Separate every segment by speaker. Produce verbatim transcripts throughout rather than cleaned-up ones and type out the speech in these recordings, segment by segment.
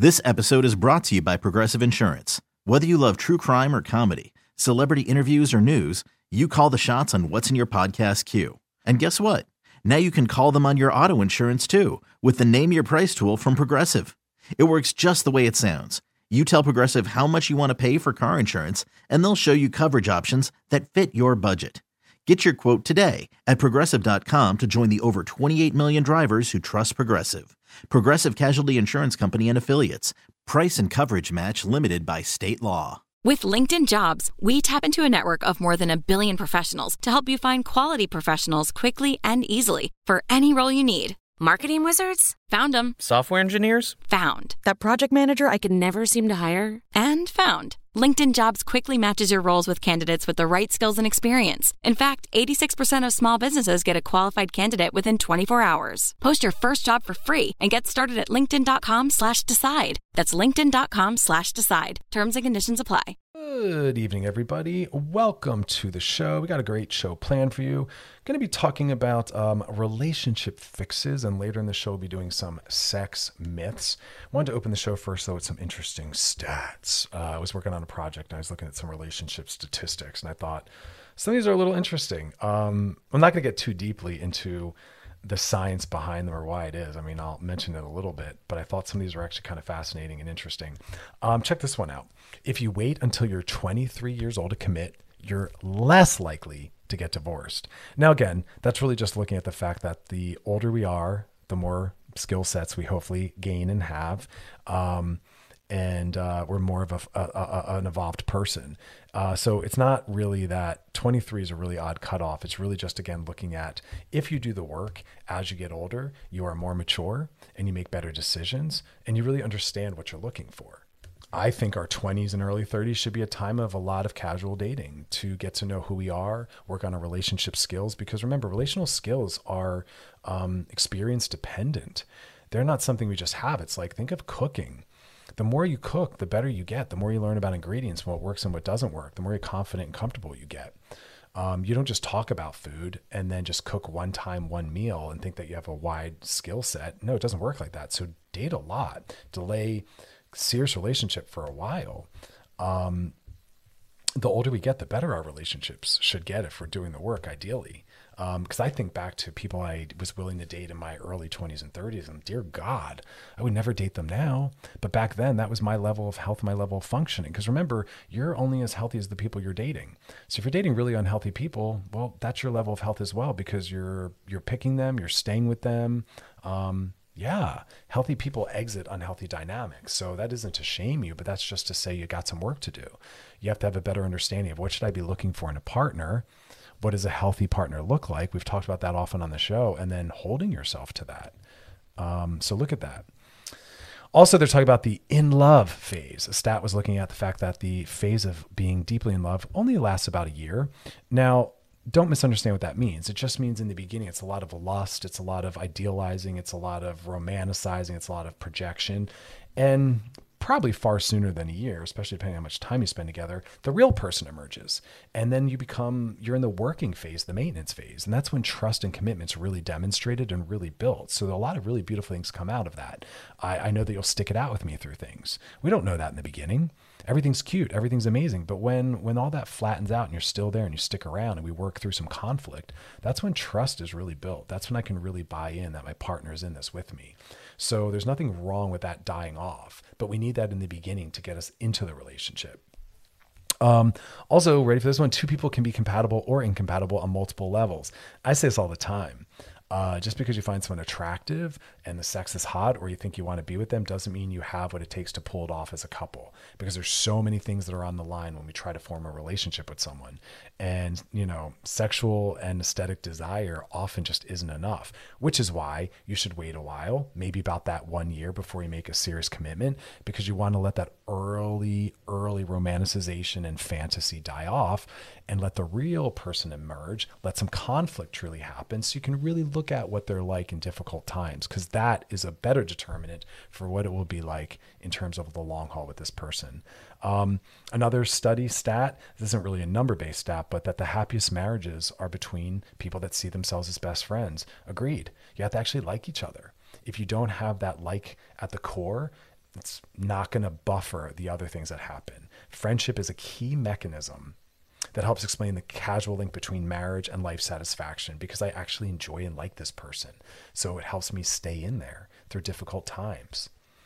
Speaker 1: This episode is brought to you by Progressive Insurance. Whether you love true crime or comedy, celebrity interviews or news, you call the shots on what's in your podcast queue. And guess what? Now you can call them on your auto insurance too with the Name Your Price tool from Progressive. It works just the way it sounds. You tell Progressive how much you want to pay for car insurance, and they'll show you coverage options that fit your budget. Get your quote today at progressive dot com to join the over twenty-eight million drivers who trust Progressive. Progressive Casualty Insurance Company and Affiliates. Price and coverage match limited by state law.
Speaker 2: With LinkedIn Jobs, we tap into a network of more than a billion professionals to help you find quality professionals quickly and easily for any role you need.
Speaker 3: Marketing wizards?
Speaker 2: Found them.
Speaker 4: Software engineers?
Speaker 2: Found.
Speaker 3: That project manager I could never seem to hire?
Speaker 2: And found. LinkedIn Jobs quickly matches your roles with candidates with the right skills and experience. In fact, eighty-six percent of small businesses get a qualified candidate within twenty-four hours. Post your first job for free and get started at linkedin.com slash decide. That's linkedin.com slash decide. Terms and conditions apply.
Speaker 5: Good evening, everybody. Welcome to the show. We got a great show planned for you. Going to be talking about um, relationship fixes, and later in the show we'll be doing some sex myths. I wanted to open the show first, though, with some interesting stats. Uh, I was working on a project, and I was looking at some relationship statistics, and I thought some of these are a little interesting. Um, I'm not going to get too deeply into the science behind them or why it is. I mean, I'll mention it a little bit, but I thought some of these were actually kind of fascinating and interesting. Um, check this one out. If you wait until you're twenty-three years old to commit, you're less likely to get divorced. Now, again, that's really just looking at the fact that the older we are, the more skill sets we hopefully gain and have. Um, and uh, we're more of a, a, a, an evolved person. Uh, so it's not really that twenty-three is a really odd cutoff. It's really just, again, looking at if you do the work as you get older, you are more mature and you make better decisions and you really understand what you're looking for. I think our twenties and early thirties should be a time of a lot of casual dating to get to know who we are, work on our relationship skills, because remember, relational skills are um, experience dependent. They're not something we just have. It's like, think of cooking. The more you cook, the better you get. The more you learn about ingredients, what works and what doesn't work, the more you're confident and comfortable you get. Um, you don't just talk about food and then just cook one time, one meal and think that you have a wide skill set. No, it doesn't work like that. So date a lot, delay serious relationship for a while. Um, the older we get, the better our relationships should get if we're doing the work, ideally. Um, because I think back to people I was willing to date in my early twenties and thirties, and dear God, I would never date them now. But back then, that was my level of health, my level of functioning. Because remember, you're only as healthy as the people you're dating. So if you're dating really unhealthy people, well, that's your level of health as well, because you're you're picking them, you're staying with them. Um, yeah, healthy people exit unhealthy dynamics. So that isn't to shame you, but that's just to say you got some work to do. You have to have a better understanding of what should I be looking for in a partner. What does a healthy partner look like? We've talked about that often on the show, and then holding yourself to that. Um, so look at that. Also, they're talking about the in love phase. A stat was looking at the fact that the phase of being deeply in love only lasts about a year. Now, don't misunderstand what that means. It just means in the beginning, it's a lot of lust. It's a lot of idealizing. It's a lot of romanticizing. It's a lot of projection. And probably far sooner than a year, especially depending on how much time you spend together, the real person emerges. And then you become, you're in the working phase, the maintenance phase. And that's when trust and commitment's really demonstrated and really built. So a lot of really beautiful things come out of that. I, I know that you'll stick it out with me through things. We don't know that in the beginning. Everything's cute. Everything's amazing. But when, when all that flattens out and you're still there and you stick around and we work through some conflict, that's when trust is really built. That's when I can really buy in that my partner's in this with me. So there's nothing wrong with that dying off, but we need that in the beginning to get us into the relationship. Um, also, ready for this one? Two people can be compatible or incompatible on multiple levels. I say this all the time. Uh, just because you find someone attractive and the sex is hot or you think you want to be with them doesn't mean you have what it takes to pull it off as a couple, because there's so many things that are on the line when we try to form a relationship with someone. And, you know, sexual and aesthetic desire often just isn't enough, which is why you should wait a while, maybe about that one year before you make a serious commitment, because you want to let that early, early romanticization and fantasy die off and let the real person emerge, let some conflict truly happen so you can really look at what they're like in difficult times, because that is a better determinant for what it will be like in terms of the long haul with this person. Um, another study stat, this isn't really a number-based stat, but that the happiest marriages are between people that see themselves as best friends. Agreed. You have to actually like each other. If you don't have that like at the core, It's not going to buffer the other things that happen. Friendship is a key mechanism that helps explain the casual link between marriage and life satisfaction, because I actually enjoy and like this person. So it helps me stay in there through difficult times.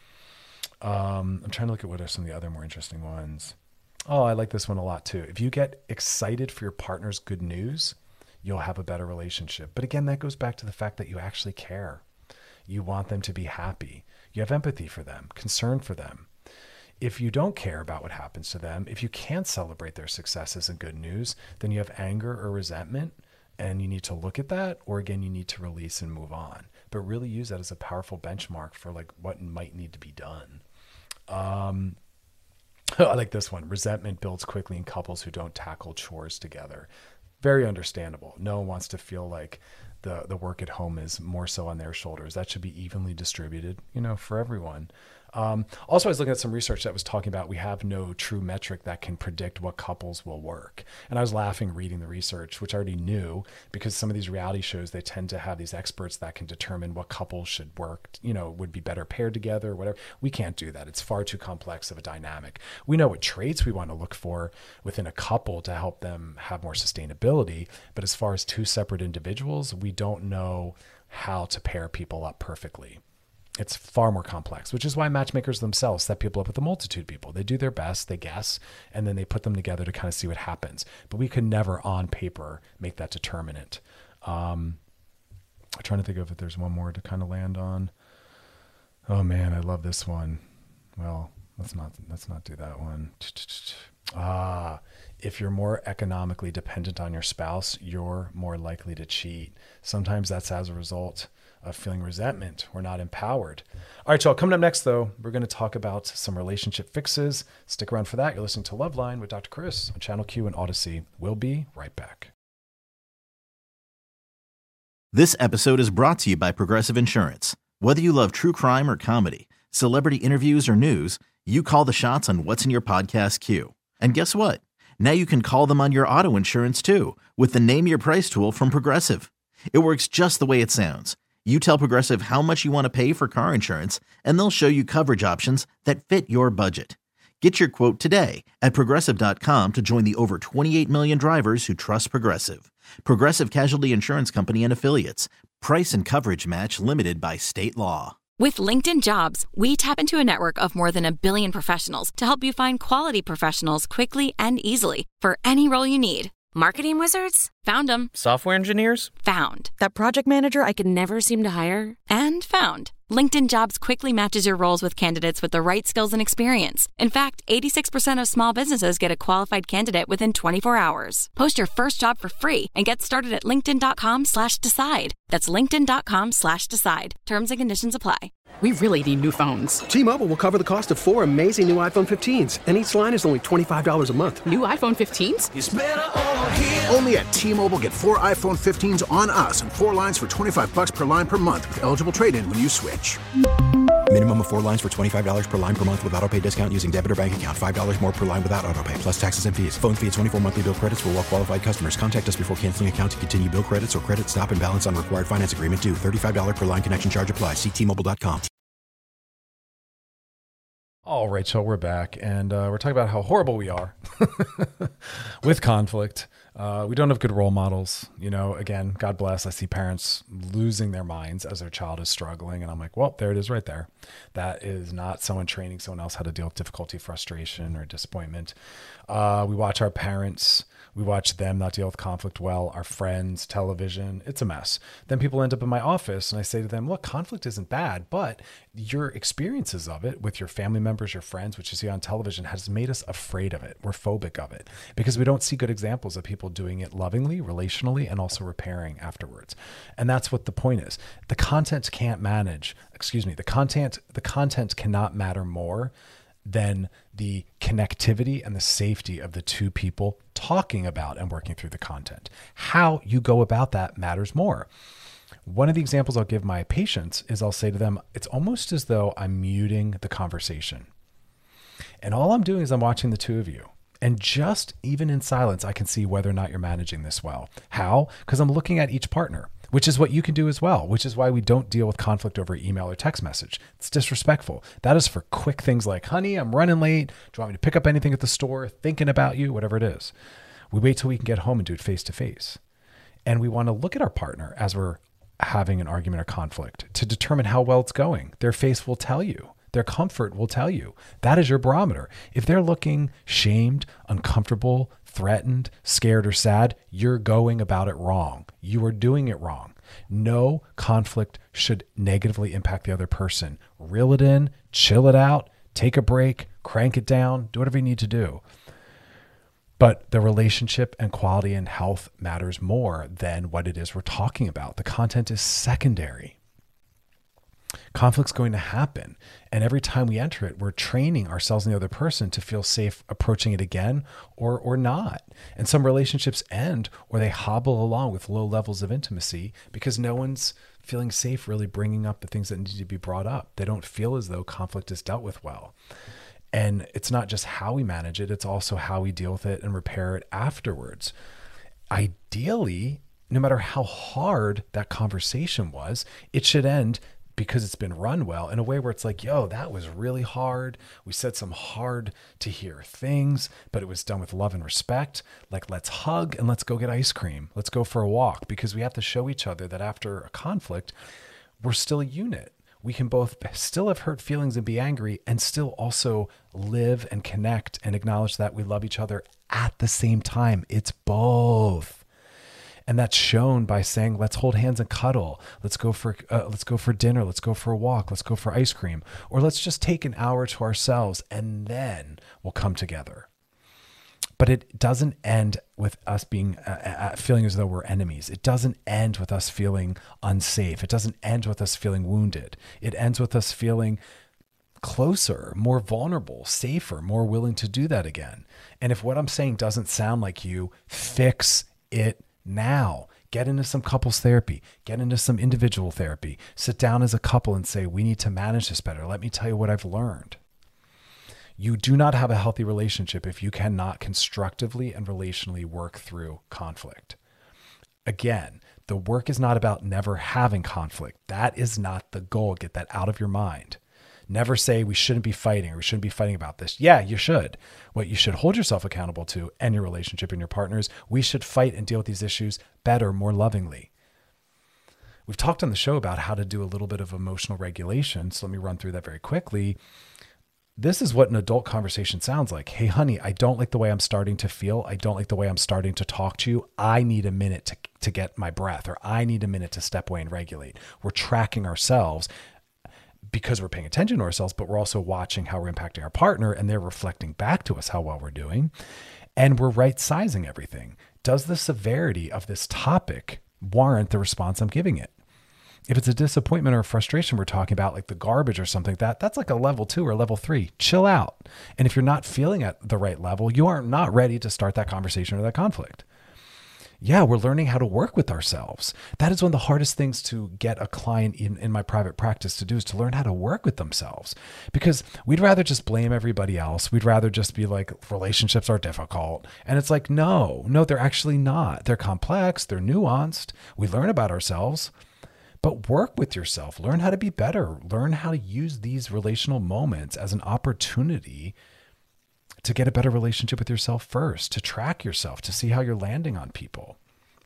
Speaker 5: Um, I'm trying to look at what are some of the other more interesting ones. Oh, I like this one a lot too. If you get excited for your partner's good news, you'll have a better relationship. But again, that goes back to the fact that you actually care. You want them to be happy. You have empathy for them, concern for them. If you don't care about what happens to them, if you can't celebrate their successes and good news, then you have anger or resentment, and you need to look at that, or again, you need to release and move on. But really use that as a powerful benchmark for like what might need to be done. Um, I like this one. Resentment builds quickly in couples who don't tackle chores together. Very understandable. No one wants to feel like the, the work at home is more so on their shoulders. That should be evenly distributed, you know, for everyone. Um, also, I was looking at some research that was talking about we have no true metric that can predict what couples will work. And I was laughing reading the research, which I already knew, because some of these reality shows, they tend to have these experts that can determine what couples should work, you know, would be better paired together or whatever. We can't do that. It's far too complex of a dynamic. We know what traits we want to look for within a couple to help them have more sustainability. But as far as two separate individuals, we don't know how to pair people up perfectly. It's far more complex, which is why matchmakers themselves set people up with a multitude of people. They do their best, they guess, and then they put them together to kind of see what happens. But we could never on paper make that determinant. Um, I'm trying to think of if there's one more to kind of land on. Oh man, I love this one. Well, let's not, let's not do that one. Ah, if you're more economically dependent on your spouse, you're more likely to cheat. Sometimes that's as a result of feeling resentment or not empowered. All right, y'all, coming up next, though, we're going to talk about some relationship fixes. Stick around for that. You're listening to Loveline with Doctor Chris on Channel Q and Odyssey. We'll be right back.
Speaker 1: This episode is brought to you by Progressive Insurance. Whether you love true crime or comedy, celebrity interviews or news, you call the shots on what's in your podcast queue. And guess what? Now you can call them on your auto insurance too with the Name Your Price tool from Progressive. It works just the way it sounds. You tell Progressive how much you want to pay for car insurance, and they'll show you coverage options that fit your budget. Get your quote today at Progressive dot com to join the over twenty-eight million drivers who trust Progressive. Progressive Casualty Insurance Company and Affiliates. Price and coverage match limited by state law.
Speaker 2: With LinkedIn Jobs, we tap into a network of more than a billion professionals to help you find quality professionals quickly and easily for any role you need.
Speaker 3: Marketing wizards?
Speaker 2: Found them.
Speaker 4: Software engineers?
Speaker 2: Found.
Speaker 3: That project manager I could never seem to hire?
Speaker 2: And found. LinkedIn Jobs quickly matches your roles with candidates with the right skills and experience. In fact, eighty-six percent of small businesses get a qualified candidate within twenty-four hours. Post your first job for free and get started at linkedin.com slash decide. That's linkedin.com slash decide. Terms and conditions apply.
Speaker 6: We really need new phones.
Speaker 7: T-Mobile will cover the cost of four amazing new iPhone fifteens, and each line is only twenty-five dollars a month.
Speaker 6: New iPhone fifteens?
Speaker 8: It's better over here. Only at T-Mobile, get four iPhone fifteens on us and four lines for twenty-five bucks per line per month with eligible trade-in when you switch.
Speaker 9: Minimum of four lines for twenty-five dollars per line per month with autopay discount using debit or bank account. five dollars more per line without autopay, plus taxes and fees. Phone fee at twenty-four monthly bill credits for well-qualified customers. Contact us before canceling account to continue bill credits or credit stop and balance on required finance agreement due. thirty-five dollars per line connection charge applies. See T Mobile dot com.
Speaker 5: All right, so we're back, and uh, we're talking about how horrible we are with conflict. Uh, we don't have good role models. You know, again, God bless. I see parents losing their minds as their child is struggling, and I'm like, well, there it is right there. That is not someone training someone else how to deal with difficulty, frustration, or disappointment. Uh, we watch our parents. We watch them not deal with conflict well, our friends, television. It's a mess. Then people end up in my office and I say to them, look, conflict isn't bad, but your experiences of it with your family members, your friends, which you see on television, has made us afraid of it. We're phobic of it because we don't see good examples of people doing it lovingly, relationally, and also repairing afterwards. And that's what the point is. The content can't manage, excuse me, the content, the content cannot matter more than the connectivity and the safety of the two people talking about and working through the content. How you go about that matters more. One of the examples I'll give my patients is I'll say to them, it's almost as though I'm muting the conversation. And all I'm doing is I'm watching the two of you. And just even in silence, I can see whether or not you're managing this well. How? Because I'm looking at each partner. which is what you can do as well, which is why we don't deal with conflict over email or text message. It's disrespectful. That is for quick things like, honey, I'm running late. Do you want me to pick up anything at the store? Thinking about you, whatever it is. We wait till we can get home and do it face to face. And we want to look at our partner as we're having an argument or conflict to determine how well it's going. Their face will tell you. Their comfort will tell you. That is your barometer. If they're looking shamed, uncomfortable, threatened, scared, or sad, you're going about it wrong. You are doing it wrong. No conflict should negatively impact the other person. Reel it in, chill it out, take a break, crank it down, do whatever you need to do. But the relationship and quality and health matters more than what it is we're talking about. The content is secondary. Conflict's going to happen. And every time we enter it, we're training ourselves and the other person to feel safe approaching it again or or not. And some relationships end or they hobble along with low levels of intimacy because no one's feeling safe really bringing up the things that need to be brought up. They don't feel as though conflict is dealt with well. And it's not just how we manage it, it's also how we deal with it and repair it afterwards. Ideally, no matter how hard that conversation was, it should end because it's been run well in a way where it's like, yo, that was really hard. We said some hard to hear things, but it was done with love and respect. Like, let's hug and let's go get ice cream. Let's go for a walk, because we have to show each other that after a conflict, we're still a unit. We can both still have hurt feelings and be angry and still also live and connect and acknowledge that we love each other at the same time. It's both. And that's shown by saying, let's hold hands and cuddle. Let's go for uh, let's go for dinner. Let's go for a walk. Let's go for ice cream. Or let's just take an hour to ourselves and then we'll come together. But it doesn't end with us being uh, uh, feeling as though we're enemies. It doesn't end with us feeling unsafe. It doesn't end with us feeling wounded. It ends with us feeling closer, more vulnerable, safer, more willing to do that again. And if what I'm saying doesn't sound like you, fix it now. Get into some couples therapy, get into some individual therapy, sit down as a couple and say, we need to manage this better. Let me tell you what I've learned. You do not have a healthy relationship if you cannot constructively and relationally work through conflict. Again, the work is not about never having conflict. That is not the goal. Get that out of your mind. Never say we shouldn't be fighting or we shouldn't be fighting about this. Yeah, you should. What you should hold yourself accountable to and your relationship and your partners, we should fight and deal with these issues better, more lovingly. We've talked on the show about how to do a little bit of emotional regulation. So let me run through that very quickly. This is what an adult conversation sounds like. Hey, honey, I don't like the way I'm starting to feel. I don't like the way I'm starting to talk to you. I need a minute to, to get my breath, or I need a minute to step away and regulate. We're tracking ourselves because we're paying attention to ourselves, but we're also watching how we're impacting our partner, and they're reflecting back to us how well we're doing. And we're right sizing everything. Does the severity of this topic warrant the response I'm giving it? If it's a disappointment or a frustration we're talking about, like the garbage or something like that, that's like a level two or a level three. Chill out. And if you're not feeling at the right level, you are not ready to start that conversation or that conflict. Yeah, we're learning how to work with ourselves. That is one of the hardest things to get a client in, in my private practice to do, is to learn how to work with themselves. Because we'd rather just blame everybody else. We'd rather just be like, relationships are difficult. And it's like, no, no, they're actually not. They're complex. They're nuanced. We learn about ourselves. But work with yourself. Learn how to be better. Learn how to use these relational moments as an opportunity to get a better relationship with yourself first, to track yourself, to see how you're landing on people.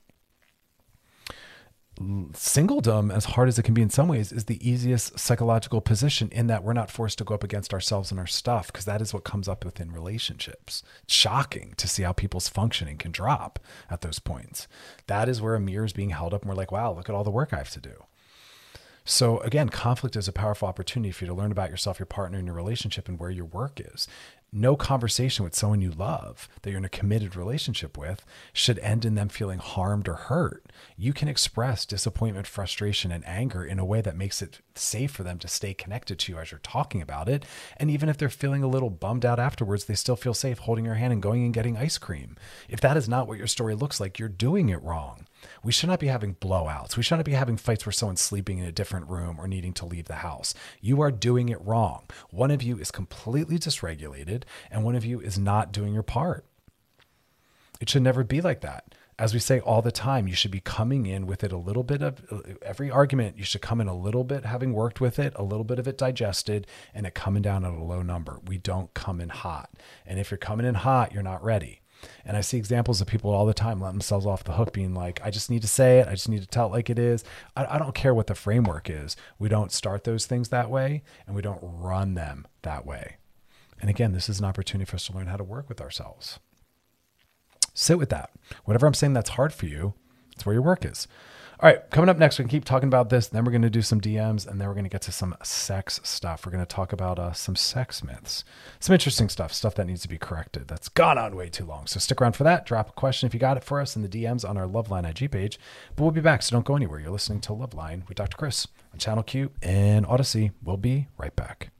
Speaker 5: Singledom, as hard as it can be in some ways, is the easiest psychological position, in that we're not forced to go up against ourselves and our stuff, because that is what comes up within relationships. It's shocking to see how people's functioning can drop at those points. That is where a mirror is being held up and we're like, wow, look at all the work I have to do. So again, conflict is a powerful opportunity for you to learn about yourself, your partner, and your relationship, and where your work is. No conversation with someone you love, that you're in a committed relationship with, should end in them feeling harmed or hurt. You can express disappointment, frustration, and anger in a way that makes it safe for them to stay connected to you as you're talking about it. And even if they're feeling a little bummed out afterwards, they still feel safe holding your hand and going and getting ice cream. If that is not what your story looks like, you're doing it wrong. We should not be having blowouts. We shouldn't be having fights where someone's sleeping in a different room or needing to leave the house. You are doing it wrong. One of you is completely dysregulated and one of you is not doing your part. It should never be like that. As we say all the time, you should be coming in with it a little bit of every argument. You should come in a little bit, having worked with it, a little bit of it digested, and it coming down at a low number. We don't come in hot. And if you're coming in hot, you're not ready. And I see examples of people all the time letting themselves off the hook, being like, I just need to say it. I just need to tell it like it is. I, I don't care what the framework is. We don't start those things that way, and we don't run them that way. And again, this is an opportunity for us to learn how to work with ourselves. Sit with that. Whatever I'm saying that's hard for you, it's where your work is. All right, coming up next, we can keep talking about this. Then we're going to do some D Ms, and then we're going to get to some sex stuff. We're going to talk about uh, some sex myths, some interesting stuff, stuff that needs to be corrected. That's gone on way too long. So stick around for that. Drop a question if you got it for us in the D Ms on our Loveline I G page. But we'll be back, so don't go anywhere. You're listening to Loveline with Doctor Chris on Channel Q and Odyssey. We'll be right back.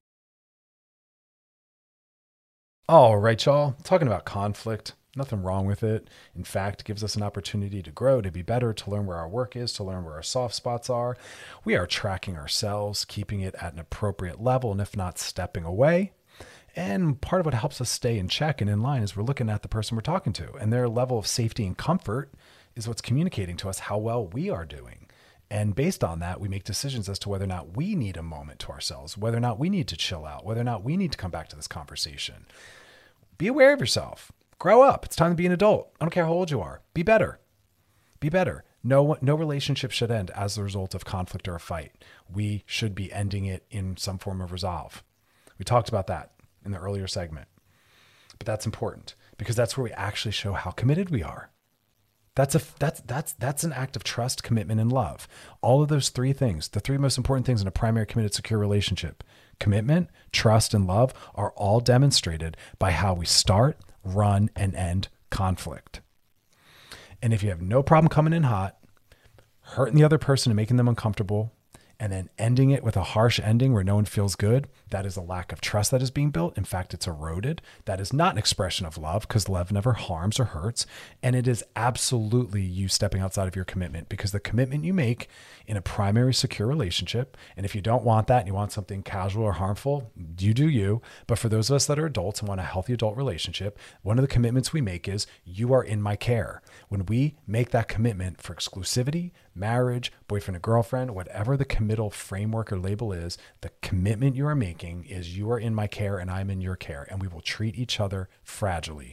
Speaker 5: All right, y'all. Talking about conflict. Nothing wrong with it. In fact, it gives us an opportunity to grow, to be better, to learn where our work is, to learn where our soft spots are. We are tracking ourselves, keeping it at an appropriate level, and if not, stepping away. And part of what helps us stay in check and in line is we're looking at the person we're talking to, and their level of safety and comfort is what's communicating to us how well we are doing. And based on that, we make decisions as to whether or not we need a moment to ourselves, whether or not we need to chill out, whether or not we need to come back to this conversation. Be aware of yourself. Grow up. It's time to be an adult. I don't care how old you are. Be better. Be better. No, no relationship should end as a result of conflict or a fight. We should be ending it in some form of resolve. We talked about that in the earlier segment. But that's important because that's where we actually show how committed we are. That's a that's that's that's an act of trust, commitment, and love. All of those three things, the three most important things in a primary, committed, secure relationship, commitment, trust, and love, are all demonstrated by how we start, run, and end conflict. And if you have no problem coming in hot, hurting the other person and making them uncomfortable, and then ending it with a harsh ending where no one feels good, that is a lack of trust that is being built. In fact, it's eroded. That is not an expression of love because love never harms or hurts. And it is absolutely you stepping outside of your commitment, because the commitment you make in a primary secure relationship, and if you don't want that and you want something casual or harmful, you do you. But for those of us that are adults and want a healthy adult relationship, one of the commitments we make is you are in my care. When we make that commitment for exclusivity, marriage, boyfriend and girlfriend, whatever the committal framework or label is, the commitment you are making is you are in my care and I'm in your care, and we will treat each other fragilely.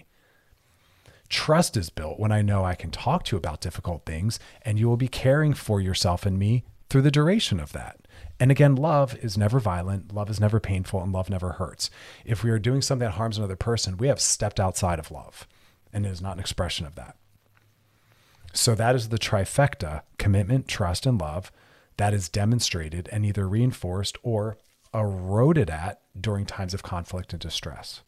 Speaker 5: Trust is built when I know I can talk to you about difficult things and you will be caring for yourself and me through the duration of that. And again, love is never violent, love is never painful, and love never hurts. If we are doing something that harms another person, we have stepped outside of love, and it is not an expression of that. So that is the trifecta: commitment, trust, and love that is demonstrated and either reinforced or eroded at during times of conflict and distress.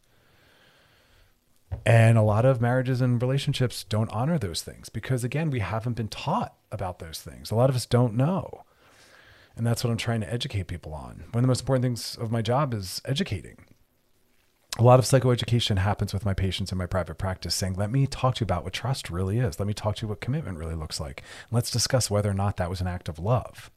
Speaker 5: And a lot of marriages and relationships don't honor those things because, again, we haven't been taught about those things. A lot of us don't know. And that's what I'm trying to educate people on. One of the most important things of my job is educating. A lot of psychoeducation happens with my patients in my private practice, saying, let me talk to you about what trust really is. Let me talk to you what commitment really looks like. Let's discuss whether or not that was an act of love.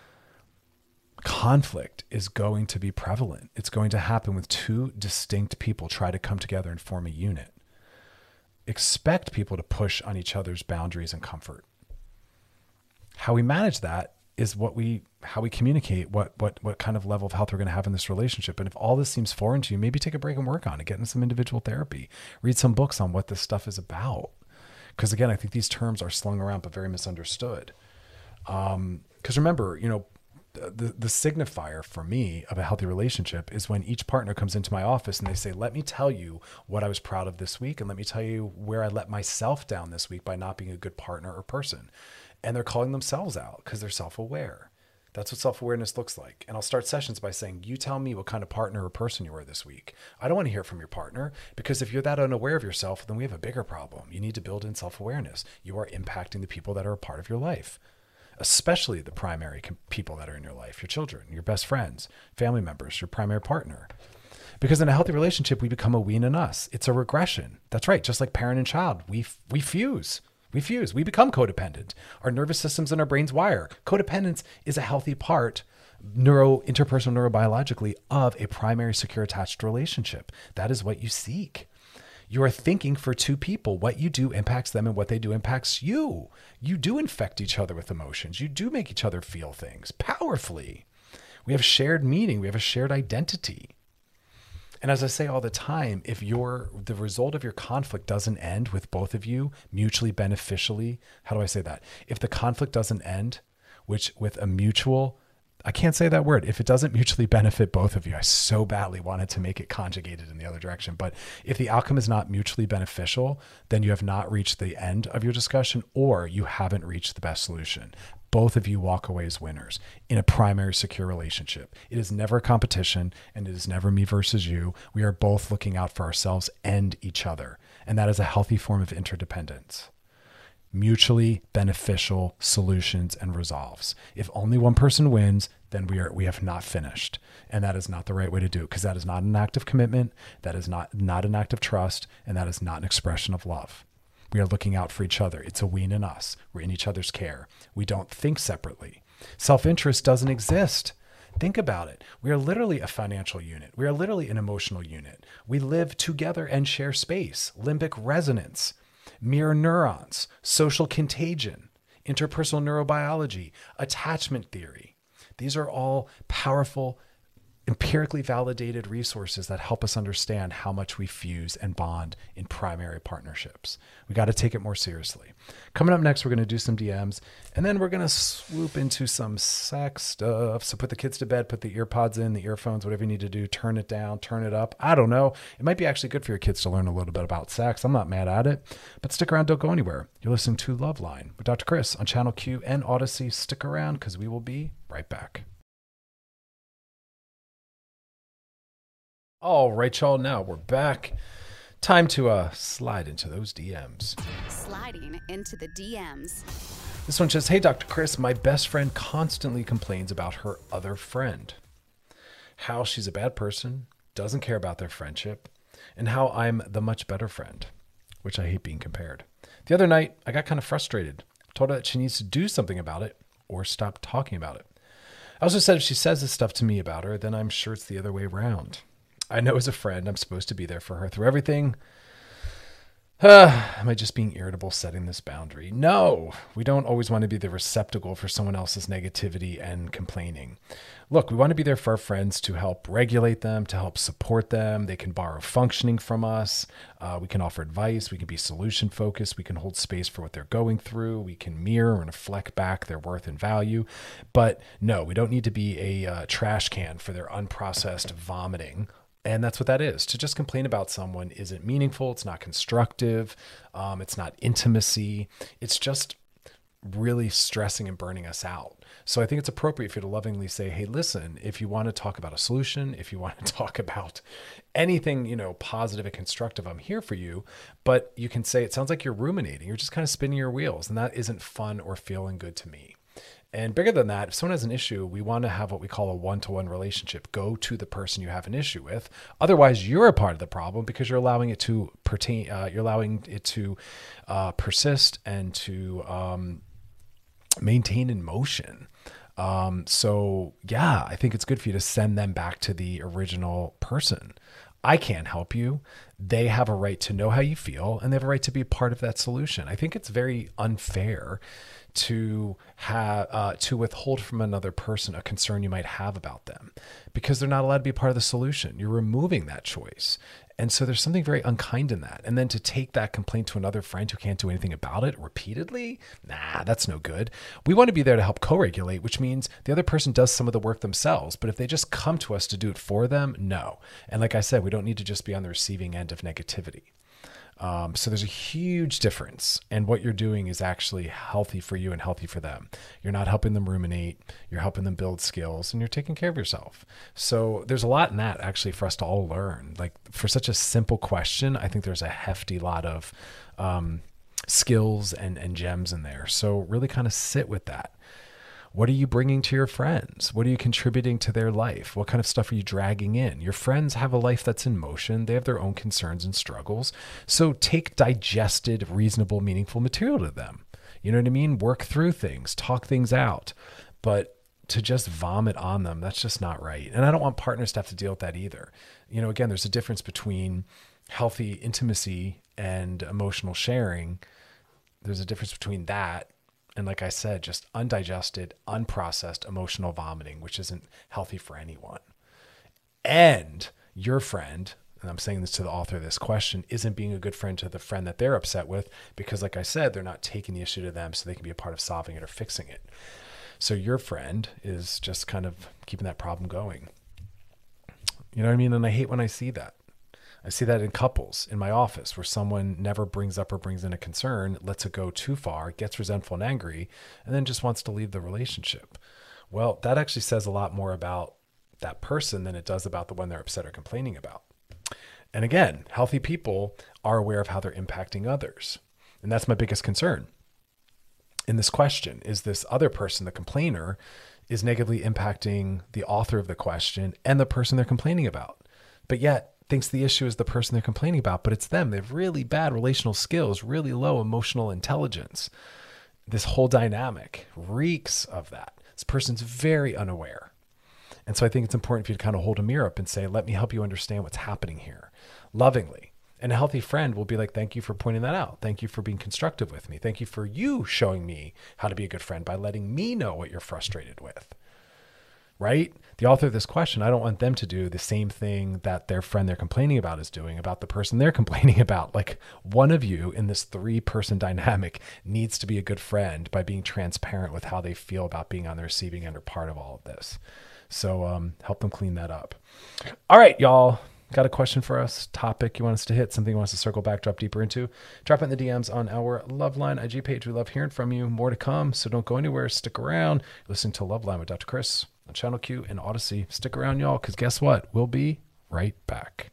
Speaker 5: Conflict is going to be prevalent. It's going to happen with two distinct people try to come together and form a unit. Expect people to push on each other's boundaries and comfort. How we manage that is what we, how we communicate what, what, what kind of level of health we're going to have in this relationship. And if all this seems foreign to you, maybe take a break and work on it, get in some individual therapy, read some books on what this stuff is about. Because again, I think these terms are slung around, but very misunderstood. Um, because remember, you know, the, the signifier for me of a healthy relationship is when each partner comes into my office and they say, let me tell you what I was proud of this week. And let me tell you where I let myself down this week by not being a good partner or person. And they're calling themselves out because they're self-aware. That's what self-awareness looks like. And I'll start sessions by saying, you tell me what kind of partner or person you were this week. I don't want to hear from your partner, because if you're that unaware of yourself, then we have a bigger problem. You need to build in self-awareness. You are impacting the people that are a part of your life, especially the primary people that are in your life, your children, your best friends, family members, your primary partner. Because in a healthy relationship, we become a we and an us. It's a regression. That's right. Just like parent and child, we we fuse. We fuse. We become codependent. Our nervous systems and our brains wire. Codependence is a healthy part, neuro, interpersonal neurobiologically, of a primary secure attached relationship. That is what you seek. You are thinking for two people. What you do impacts them and what they do impacts you. You do infect each other with emotions. You do make each other feel things powerfully. We have shared meaning. We have a shared identity. And as I say all the time, if your the result of your conflict doesn't end with both of you mutually beneficially, how do I say that? If the conflict doesn't end, which with a mutual, I can't say that word. If it doesn't mutually benefit both of you, I so badly wanted to make it conjugated in the other direction. But if the outcome is not mutually beneficial, then you have not reached the end of your discussion, or you haven't reached the best solution. Both of you walk away as winners in a primary secure relationship. It is never a competition, and it is never me versus you. We are both looking out for ourselves and each other. And that is a healthy form of interdependence. Mutually beneficial solutions and resolves. If only one person wins, then we are we have not finished. And that is not the right way to do it, because that is not an act of commitment, that is not, not an act of trust, and that is not an expression of love. We are looking out for each other. It's a we and us. We're in each other's care. We don't think separately. Self-interest doesn't exist. Think about it. We are literally a financial unit. We are literally an emotional unit. We live together and share space. Limbic resonance, mirror neurons, social contagion, interpersonal neurobiology, attachment theory. These are all powerful, empirically validated resources that help us understand how much we fuse and bond in primary partnerships. We got to take it more seriously. Coming up next, we're going to do some D Ms, and then we're going to swoop into some sex stuff. So put the kids to bed, put the ear pods in, the earphones, whatever you need to do, turn it down, turn it up. I don't know. It might be actually good for your kids to learn a little bit about sex. I'm not mad at it, but stick around. Don't go anywhere. You're listening to Loveline with Doctor Chris on Channel Q and Odyssey. Stick around, because we will be right back. All right, y'all. Now we're back. Time to uh, slide into those D Ms.
Speaker 4: Sliding into the D Ms.
Speaker 5: This one says, hey, Doctor Chris, my best friend constantly complains about her other friend. How she's a bad person, doesn't care about their friendship, and how I'm the much better friend, which I hate being compared. The other night, I got kind of frustrated. I told her that she needs to do something about it or stop talking about it. I also said if she says this stuff to me about her, then I'm sure it's the other way around. I know as a friend, I'm supposed to be there for her through everything. Uh, am I just being irritable setting this boundary? No, we don't always want to be the receptacle for someone else's negativity and complaining. Look, we want to be there for our friends to help regulate them, to help support them. They can borrow functioning from us. Uh, we can offer advice. We can be solution focused. We can hold space for what they're going through. We can mirror and reflect back their worth and value. But no, we don't need to be a uh, trash can for their unprocessed vomiting. And that's what that is. To just complain about someone isn't meaningful. It's not constructive. Um, it's not intimacy. It's just really stressing and burning us out. So I think it's appropriate for you to lovingly say, hey, listen, if you want to talk about a solution, if you want to talk about anything, you know, positive and constructive, I'm here for you. But you can say, it sounds like you're ruminating. You're just kind of spinning your wheels, and that isn't fun or feeling good to me. And bigger than that, if someone has an issue, we want to have what we call a one-to-one relationship. Go to the person you have an issue with. Otherwise, you're a part of the problem because you're allowing it to pertain. Uh, you're allowing it to uh, persist and to um, maintain in motion. Um, so, yeah, I think it's good for you to send them back to the original person. I can't help you. They have a right to know how you feel, and they have a right to be a part of that solution. I think it's very unfair to have uh, to withhold from another person a concern you might have about them because they're not allowed to be part of the solution. You're removing that choice. And so there's something very unkind in that. And then to take that complaint to another friend who can't do anything about it repeatedly, nah, that's no good. We want to be there to help co-regulate, which means the other person does some of the work themselves. But if they just come to us to do it for them, no. And like I said, we don't need to just be on the receiving end of negativity. Um, so there's a huge difference, and what you're doing is actually healthy for you and healthy for them. You're not helping them ruminate, you're helping them build skills, and you're taking care of yourself. So there's a lot in that actually for us to all learn. Like for such a simple question, I think there's a hefty lot of um, skills and, and gems in there. So really kind of sit with that. What are you bringing to your friends? What are you contributing to their life? What kind of stuff are you dragging in? Your friends have a life that's in motion. They have their own concerns and struggles. So take digested, reasonable, meaningful material to them. You know what I mean? Work through things, talk things out. But to just vomit on them, that's just not right. And I don't want partners to have to deal with that either. You know, again, there's a difference between healthy intimacy and emotional sharing, there's a difference between that and, like I said, just undigested, unprocessed emotional vomiting, which isn't healthy for anyone. And your friend, and I'm saying this to the author of this question, isn't being a good friend to the friend that they're upset with because, like I said, they're not taking the issue to them so they can be a part of solving it or fixing it. So your friend is just kind of keeping that problem going. You know what I mean? And I hate when I see that. I see that in couples in my office where someone never brings up or brings in a concern, lets it go too far, gets resentful and angry, and then just wants to leave the relationship. Well, that actually says a lot more about that person than it does about the one they're upset or complaining about. And again, healthy people are aware of how they're impacting others. And that's my biggest concern in this question. Is this other person, the complainer, is negatively impacting the author of the question and the person they're complaining about, but yet thinks the issue is the person they're complaining about, but it's them. They have really bad relational skills, really low emotional intelligence. This whole dynamic reeks of that. This person's very unaware. And so I think it's important for you to kind of hold a mirror up and say, let me help you understand what's happening here lovingly. And a healthy friend will be like, thank you for pointing that out. Thank you for being constructive with me. Thank you for you showing me how to be a good friend by letting me know what you're frustrated with. Right? The author of this question, I don't want them to do the same thing that their friend they're complaining about is doing about the person they're complaining about. Like, one of you in this three-person dynamic needs to be a good friend by being transparent with how they feel about being on the receiving end or part of all of this. So um, help them clean that up. All right, y'all. Got a question for us? Topic you want us to hit? Something you want us to circle back, drop deeper into? Drop it in the D Ms on our Loveline I G page. We love hearing from you. More to come, so don't go anywhere. Stick around. Listen to Loveline with Doctor Chris on Channel Q and Odyssey. Stick around, y'all, because guess what? We'll be right back.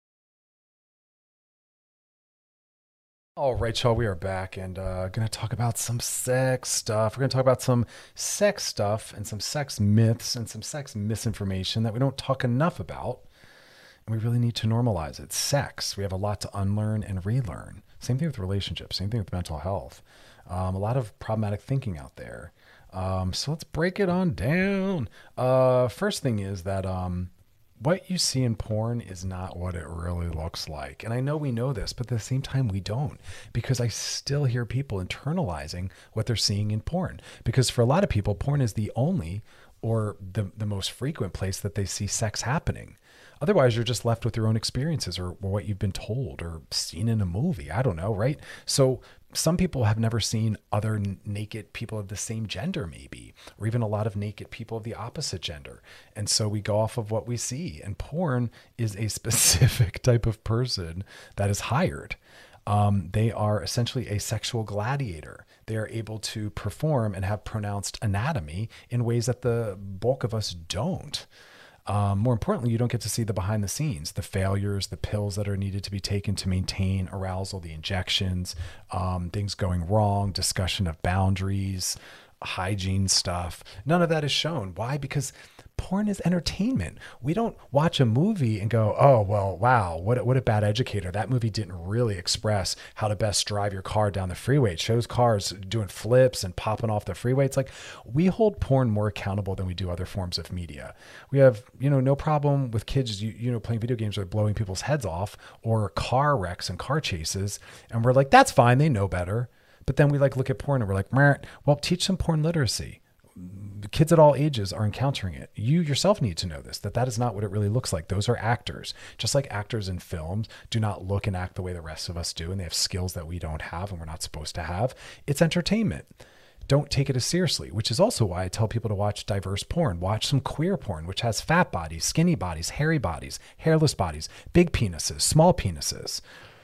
Speaker 5: All right, y'all, we are back and uh, going to talk about some sex stuff. We're going to talk about some sex stuff and some sex myths and some sex misinformation that we don't talk enough about. And we really need to normalize it. Sex, we have a lot to unlearn and relearn. Same thing with relationships, same thing with mental health. Um, a lot of problematic thinking out there. Um, so let's break it on down. Uh, first thing is that um, what you see in porn is not what it really looks like. And I know we know this, but at the same time we don't, because I still hear people internalizing what they're seeing in porn. Because for a lot of people, porn is the only or the, the most frequent place that they see sex happening. Otherwise, you're just left with your own experiences or, or what you've been told or seen in a movie. I don't know, right? So some people have never seen other n- naked people of the same gender, maybe, or even a lot of naked people of the opposite gender. And so we go off of what we see. And porn is a specific type of person that is hired. Um, they are essentially a sexual gladiator. They are able to perform and have pronounced anatomy in ways that the bulk of us don't. Um, more importantly, you don't get to see the behind the scenes, the failures, the pills that are needed to be taken to maintain arousal, the injections, um, things going wrong, discussion of boundaries, hygiene stuff. None of that is shown. Why? Because porn is entertainment. We don't watch a movie and go, oh, well, wow, what, what a bad educator. That movie didn't really express how to best drive your car down the freeway. It shows cars doing flips and popping off the freeway. It's like we hold porn more accountable than we do other forms of media. We have, you know, no problem with kids, you, you know, playing video games or blowing people's heads off or car wrecks and car chases. And we're like, that's fine. They know better. But then we like look at porn and we're like, well, teach them porn literacy. Kids at all ages are encountering it. You yourself need to know this, that that is not what it really looks like. Those are actors. Just like actors in films do not look and act the way the rest of us do, and they have skills that we don't have and we're not supposed to have. It's entertainment. Don't take it as seriously, which is also why I tell people to watch diverse porn. Watch some queer porn, which has fat bodies, skinny bodies, hairy bodies, hairless bodies, big penises, small penises,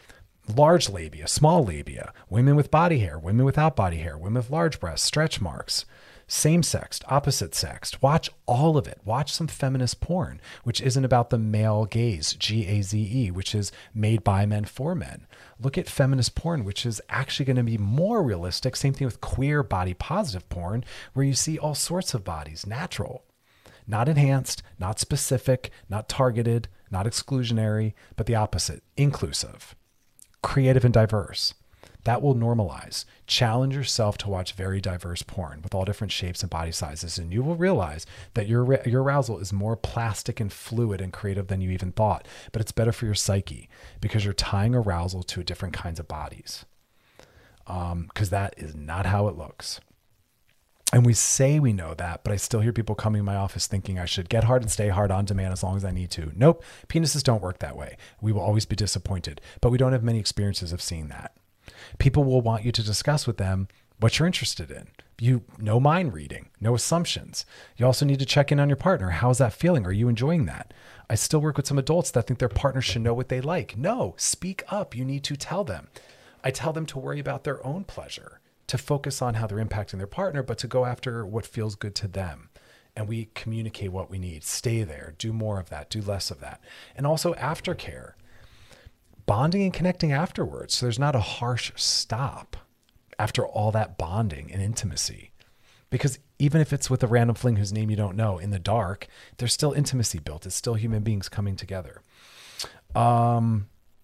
Speaker 5: large labia, small labia, women with body hair, women without body hair, women with large breasts, stretch marks, same-sexed, opposite-sexed. Watch all of it. Watch some feminist porn, which isn't about the male gaze, G A Z E, which is made by men for men. Look at feminist porn, which is actually going to be more realistic. Same thing with queer body positive porn, where you see all sorts of bodies, natural, not enhanced, not specific, not targeted, not exclusionary, but the opposite, inclusive, creative and diverse. That will normalize. Challenge yourself to watch very diverse porn with all different shapes and body sizes, and you will realize that your your arousal is more plastic and fluid and creative than you even thought. But it's better for your psyche because you're tying arousal to different kinds of bodies. Um, because that is not how it looks. And we say we know that, but I still hear people coming in my office thinking I should get hard and stay hard on demand as long as I need to. Nope, penises don't work that way. We will always be disappointed, but we don't have many experiences of seeing that. People will want you to discuss with them what you're interested in. You no mind reading, no assumptions. You also need to check in on your partner. How's that feeling? Are you enjoying that? I still work with some adults that think their partner should know what they like. No, speak up. You need to tell them. I tell them to worry about their own pleasure, to focus on how they're impacting their partner, but to go after what feels good to them. And we communicate what we need. Stay there, do more of that, do less of that. And also aftercare, bonding and connecting afterwards. So there's not a harsh stop after all that bonding and intimacy. Because even if it's with a random fling whose name you don't know in the dark, there's still intimacy built. It's still human beings coming together. Um,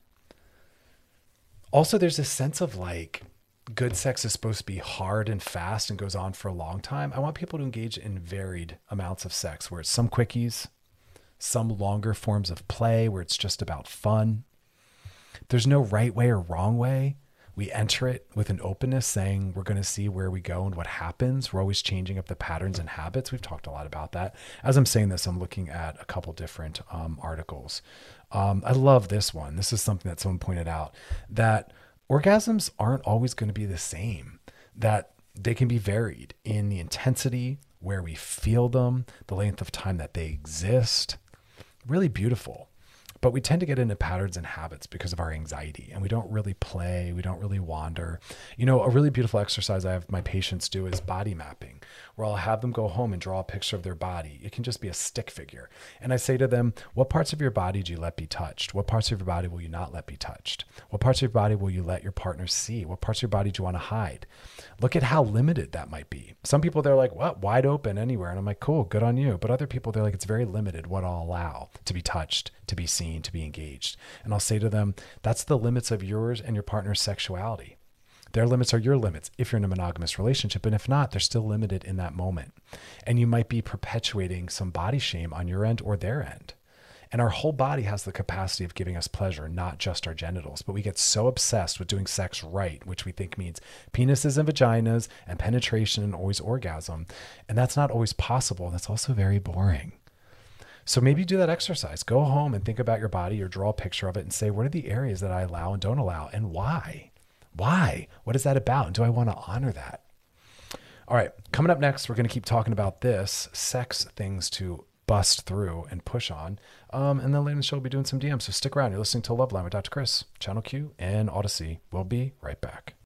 Speaker 5: also, there's a sense of like, good sex is supposed to be hard and fast and goes on for a long time. I want people to engage in varied amounts of sex where it's some quickies, some longer forms of play where it's just about fun. There's no right way or wrong way. We enter it with an openness saying we're going to see where we go and what happens. We're always changing up the patterns and habits. We've talked a lot about that. As I'm saying this, I'm looking at a couple different um, articles. Um, I love this one. This is something that someone pointed out, that orgasms aren't always going to be the same, that they can be varied in the intensity, where we feel them, the length of time that they exist. Really beautiful. But we tend to get into patterns and habits because of our anxiety, and we don't really play. We don't really wander. You know, a really beautiful exercise I have my patients do is body mapping, where I'll have them go home and draw a picture of their body. It can just be a stick figure. And I say to them, what parts of your body do you let be touched? What parts of your body will you not let be touched? What parts of your body will you let your partner see? What parts of your body do you want to hide? Look at how limited that might be. Some people, they're like, what, wide open anywhere. And I'm like, cool, good on you. But other people, they're like, it's very limited what I'll allow to be touched, to be seen, to be engaged. And I'll say to them, that's the limits of yours and your partner's sexuality. Their limits are your limits if you're in a monogamous relationship. And if not, they're still limited in that moment. And you might be perpetuating some body shame on your end or their end. And our whole body has the capacity of giving us pleasure, not just our genitals. But we get so obsessed with doing sex right, which we think means penises and vaginas and penetration and always orgasm. And that's not always possible. That's also very boring. So maybe do that exercise. Go home and think about your body or draw a picture of it and say, what are the areas that I allow and don't allow, and why? Why? What is that about? And do I want to honor that? All right, coming up next, we're going to keep talking about this, sex things to bust through and push on. Um, and then later in the show, we'll be doing some D Ms. So stick around. You're listening to Love Line with Doctor Chris, Channel Q and Odyssey. We'll be right back.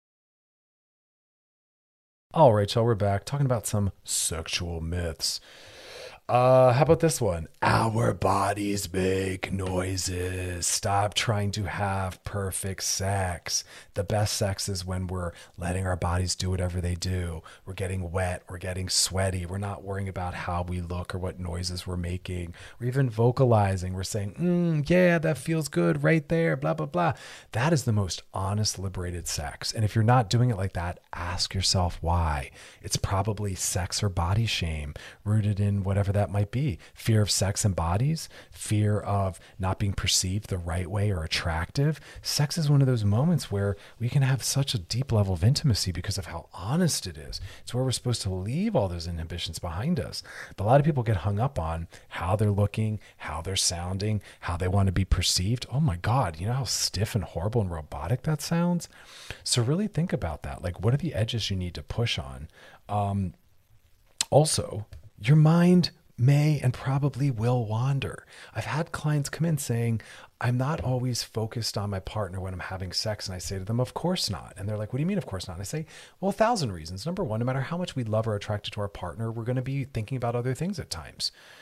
Speaker 5: All right, y'all, we're back talking about some sexual myths. Uh, how about this one? Our bodies make noises. Stop trying to have perfect sex. The best sex is when we're letting our bodies do whatever they do. We're getting wet. We're getting sweaty. We're not worrying about how we look or what noises we're making. We're even vocalizing. We're saying, mm, yeah, that feels good right there, blah, blah, blah. That is the most honest, liberated sex. And if you're not doing it like that, ask yourself why. It's probably sex or body shame rooted in whatever that might be. Fear of sex and bodies, fear of not being perceived the right way or attractive. Sex is one of those moments where we can have such a deep level of intimacy because of how honest it is. It's where we're supposed to leave all those inhibitions behind us. But a lot of people get hung up on how they're looking, how they're sounding, how they want to be perceived. Oh my God, you know how stiff and horrible and robotic that sounds? So really think about that. Like, what are the edges you need to push on? Um, also, your mind may and probably will wander. I've had clients come in saying, I'm not always focused on my partner when I'm having sex. And I say to them, of course not. And they're like, what do you mean, of course not? And I say, well, a thousand reasons. Number one, no matter how much we love or are attracted to our partner, we're going to be thinking about other things at times.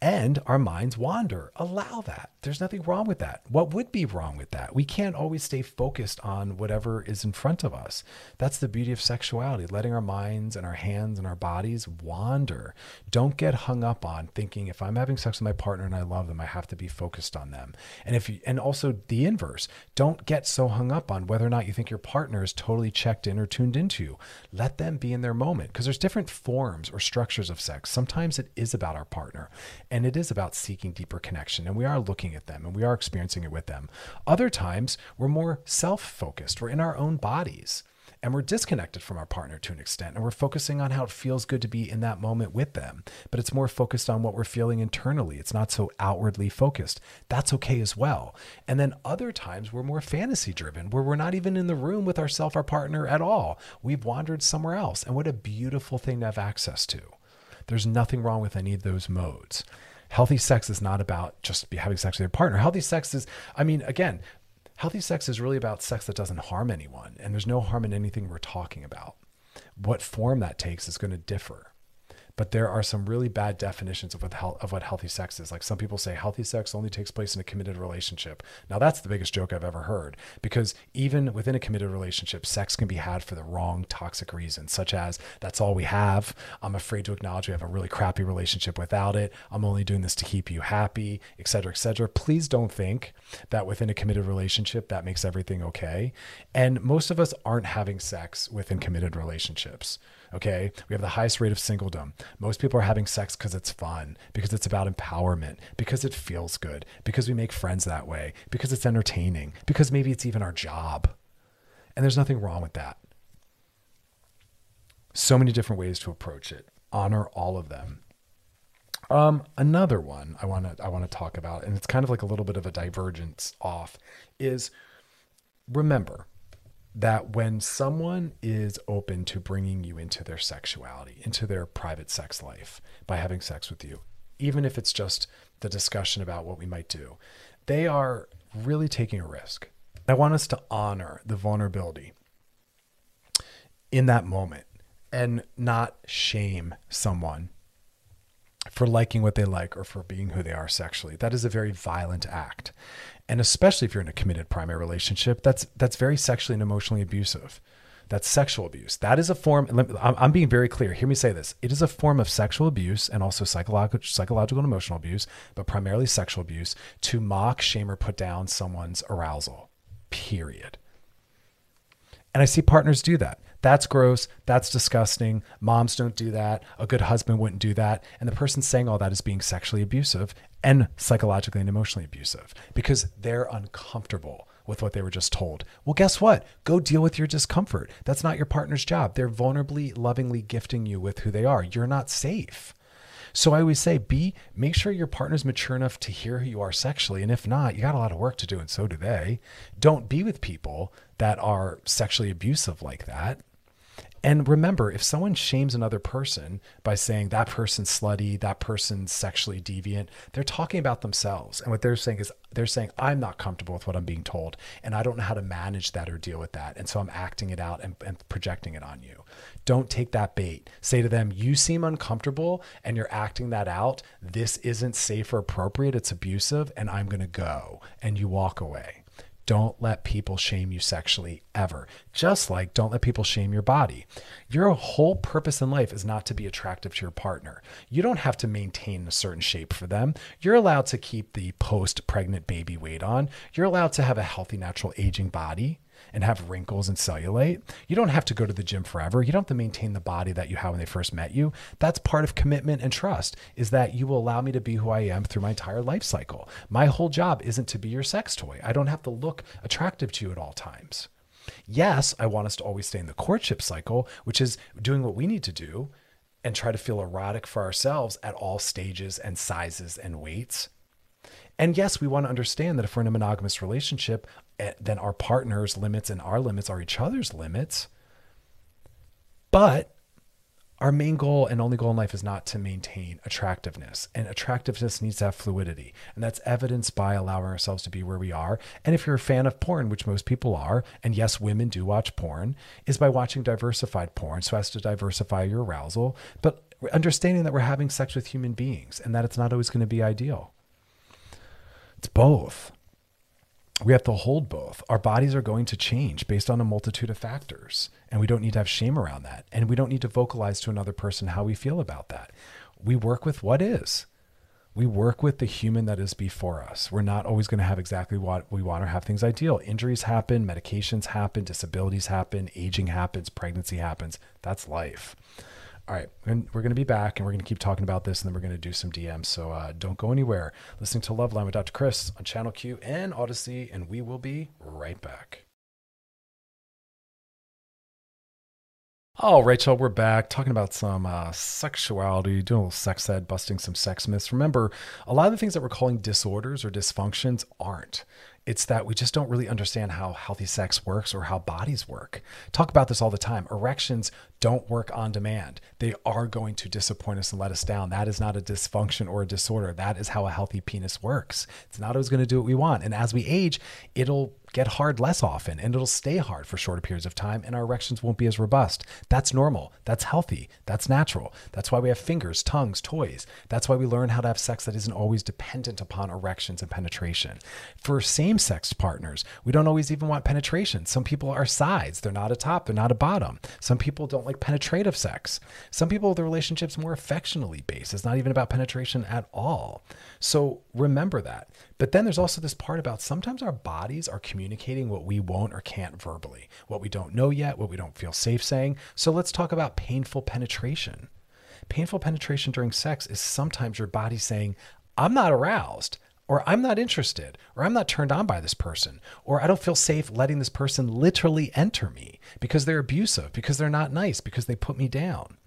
Speaker 5: And our minds wander. Allow that. There's nothing wrong with that. What would be wrong with that? We can't always stay focused on whatever is in front of us. That's the beauty of sexuality, letting our minds and our hands and our bodies wander. Don't get hung up on thinking if I'm having sex with my partner and I love them, I have to be focused on them. And if you, and also the inverse, don't get so hung up on whether or not you think your partner is totally checked in or tuned into you. Let them be in their moment, because there's different forms or structures of sex. Sometimes it is about our partner. And it is about seeking deeper connection. And we are looking at them and we are experiencing it with them. Other times we're more self-focused. We're in our own bodies and we're disconnected from our partner to an extent. And we're focusing on how it feels good to be in that moment with them. But it's more focused on what we're feeling internally. It's not so outwardly focused. That's okay as well. And then other times we're more fantasy driven, where we're not even in the room with ourselves, our partner at all. We've wandered somewhere else. And what a beautiful thing to have access to. There's nothing wrong with any of those modes. Healthy sex is not about just be having sex with your partner. Healthy sex is, I mean, again, healthy sex is really about sex that doesn't harm anyone. And there's no harm in anything we're talking about. What form that takes is going to differ. But there are some really bad definitions of what, health, of what healthy sex is. Like some people say healthy sex only takes place in a committed relationship. Now that's the biggest joke I've ever heard, because even within a committed relationship, sex can be had for the wrong toxic reasons, such as that's all we have. I'm afraid to acknowledge we have a really crappy relationship without it. I'm only doing this to keep you happy, et cetera, et cetera. Please don't think that within a committed relationship, that makes everything okay. And most of us aren't having sex within committed relationships. Okay. We have the highest rate of singledom. Most people are having sex because it's fun, because it's about empowerment, because it feels good, because we make friends that way, because it's entertaining, because maybe it's even our job. And there's nothing wrong with that. So many different ways to approach it. Honor all of them. Um, another one I want to, I want to talk about, and it's kind of like a little bit of a divergence off, is remember that when someone is open to bringing you into their sexuality, into their private sex life by having sex with you, even if it's just the discussion about what we might do, they are really taking a risk. I want us to honor the vulnerability in that moment and not shame someone for liking what they like or for being who they are sexually. That is a very violent act. And especially if you're in a committed primary relationship, that's that's very sexually and emotionally abusive. That's sexual abuse. That is a form, I'm, I'm being very clear. Hear me say this. It is a form of sexual abuse and also psychological, psychological and emotional abuse, but primarily sexual abuse, to mock, shame, or put down someone's arousal, period. And I see partners do that. That's gross. That's disgusting. Moms don't do that. A good husband wouldn't do that. And the person saying all that is being sexually abusive and psychologically and emotionally abusive because they're uncomfortable with what they were just told. Well, guess what? Go deal with your discomfort. That's not your partner's job. They're vulnerably, lovingly gifting you with who they are. You're not safe. So I always say, be, make sure your partner's mature enough to hear who you are sexually. And if not, you got a lot of work to do, and so do they. Don't be with people that are sexually abusive like that. And remember, if someone shames another person by saying that person's slutty, that person's sexually deviant, they're talking about themselves. And what they're saying is they're saying, I'm not comfortable with what I'm being told, and I don't know how to manage that or deal with that. And so I'm acting it out and, and projecting it on you. Don't take that bait. Say to them, you seem uncomfortable and you're acting that out. This isn't safe or appropriate. It's abusive, and I'm going to go. And you walk away. Don't let people shame you sexually ever. Just like don't let people shame your body. Your whole purpose in life is not to be attractive to your partner. You don't have to maintain a certain shape for them. You're allowed to keep the post-pregnant baby weight on. You're allowed to have a healthy, natural aging body and have wrinkles and cellulite. You don't have to go to the gym forever. You don't have to maintain the body that you had when they first met you. That's part of commitment and trust, is that you will allow me to be who I am through my entire life cycle. My whole job isn't to be your sex toy. I don't have to look attractive to you at all times. Yes, I want us to always stay in the courtship cycle, which is doing what we need to do and try to feel erotic for ourselves at all stages and sizes and weights. And yes, we want to understand that if we're in a monogamous relationship, then our partner's limits and our limits are each other's limits. But our main goal and only goal in life is not to maintain attractiveness. And attractiveness needs to have fluidity. And that's evidenced by allowing ourselves to be where we are. And if you're a fan of porn, which most people are, and yes, women do watch porn, is by watching diversified porn so as to diversify your arousal. But We're understanding that we're having sex with human beings and that it's not always going to be ideal. It's both. We have to hold both. Our bodies are going to change based on a multitude of factors, and we don't need to have shame around that. And we don't need to vocalize to another person how we feel about that. We work with what is. We work with the human that is before us. We're not always going to have exactly what we want or have things ideal. Injuries happen, medications happen, disabilities happen, aging happens, pregnancy happens. That's life. All right, we're going to be back and we're going to keep talking about this, and then we're going to do some D Ms. So uh, don't go anywhere. Listening to Loveline with Doctor Chris on Channel Q and Odyssey, and we will be right back. All right, y'all, we're back talking about some uh, sexuality, doing a little sex ed, busting some sex myths. Remember, a lot of the things that we're calling disorders or dysfunctions aren't. It's that we just don't really understand how healthy sex works or how bodies work. Talk about this all the time. Erections don't work on demand. They are going to disappoint us and let us down. That is not a dysfunction or a disorder. That is how a healthy penis works. It's not always going to do what we want. And as we age, it'll get hard less often, and it'll stay hard for shorter periods of time, and our erections won't be as robust. That's normal. That's healthy. That's natural. That's why we have fingers, tongues, toys. That's why we learn how to have sex that isn't always dependent upon erections and penetration. For same-sex partners, we don't always even want penetration. Some people are sides. They're not a top. They're not a bottom. Some people don't like penetrative sex. Some people, the relationship's more affectionately based. It's not even about penetration at all. So remember that. But then there's also this part about sometimes our bodies are communicating what we won't or can't verbally, what we don't know yet, what we don't feel safe saying. So let's talk about painful penetration. Painful penetration during sex is sometimes your body saying, I'm not aroused, or I'm not interested, or I'm not turned on by this person, or I don't feel safe letting this person literally enter me because they're abusive, because they're not nice, because they put me down.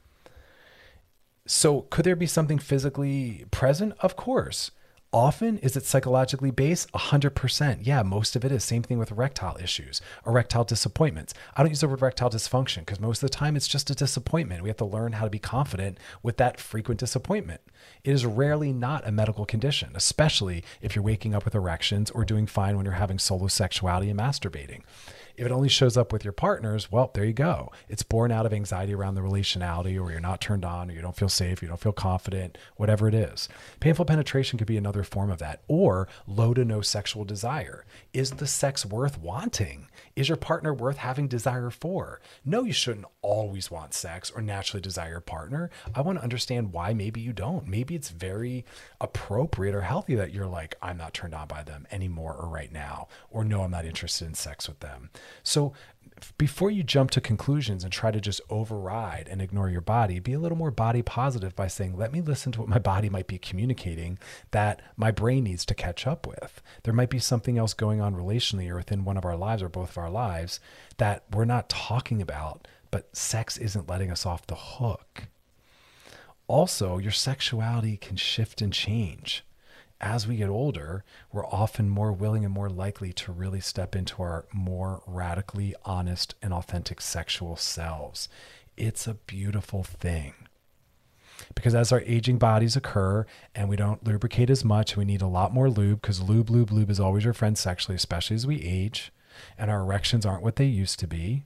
Speaker 5: So could there be something physically present? Of course. Often, is it psychologically based? one hundred percent. Yeah, most of it is. Same thing with erectile issues, erectile disappointments. I don't use the word erectile dysfunction because most of the time it's just a disappointment. We have to learn how to be confident with that frequent disappointment. It is rarely not a medical condition, especially if you're waking up with erections or doing fine when you're having solo sexuality and masturbating. If it only shows up with your partners, well, there you go. It's born out of anxiety around the relationality, or you're not turned on, or you don't feel safe, you don't feel confident, whatever it is. Painful penetration could be another form of that, or low to no sexual desire. Is the sex worth wanting? Is your partner worth having desire for? No, you shouldn't always want sex or naturally desire your partner. I want to understand why maybe you don't. Maybe it's very appropriate or healthy that you're like, I'm not turned on by them anymore or right now, or no, I'm not interested in sex with them. So before you jump to conclusions and try to just override and ignore your body, be a little more body positive by saying, let me listen to what my body might be communicating that my brain needs to catch up with. There might be something else going on relationally or within one of our lives or both of our lives that we're not talking about, but sex isn't letting us off the hook. Also, your sexuality can shift and change. As we get older, we're often more willing and more likely to really step into our more radically honest and authentic sexual selves. It's a beautiful thing. Because as our aging bodies occur and we don't lubricate as much, we need a lot more lube, because lube, lube, lube is always your friend sexually, especially as we age, and our erections aren't what they used to be.